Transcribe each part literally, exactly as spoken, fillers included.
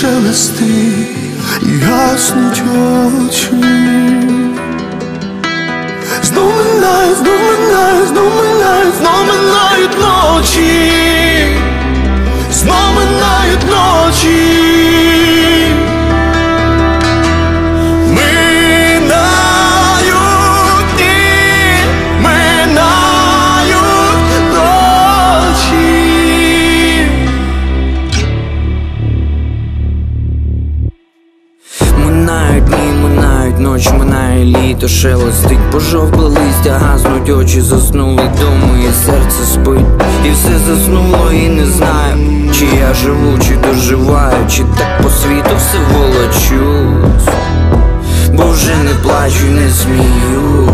шелести і гаснуть очі. Знов минають, знов минають, знов минають, знов минають ночі, знов минають ночі. Минають дні, минають ночі, минає літо, шелестить пожовкле листя, гаснуть очі, заснули доми, і серце спить. І все заснуло, і не знаю, чи я живу, чи доживаю, чи так по світу все волочусь, бо вже не плачу, не сміюсь.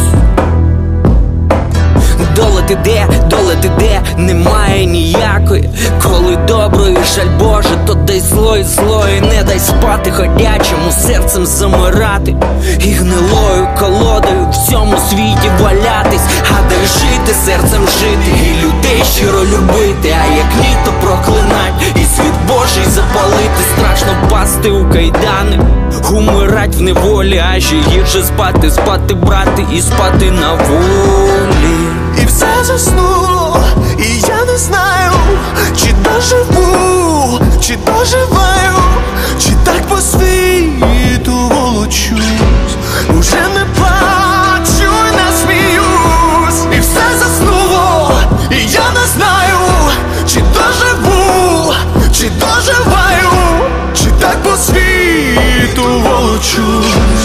Доля ти де, доля ти де, немає ніякої. Коли доброї жаль Боже, то дай зло і зло, і не дай спати ходячому серцем замирати, і гнилою колодою в цьому світі валятись. А дай жити, серцем жити, і людей щиро любити. А як літо проклинать, і світ Божий запалити. Страшно пасти у кайдани, умирать в неволі, а ще гірше спати, спати брати і спати на волі. І все заснуло, і я не знаю, чи доживу, чи доживаю, чи так по світу волочусь. Уже не плачу і не сміюсь. І все заснуло, і я не знаю, чи доживу, чи доживаю, чи так по світу волочусь.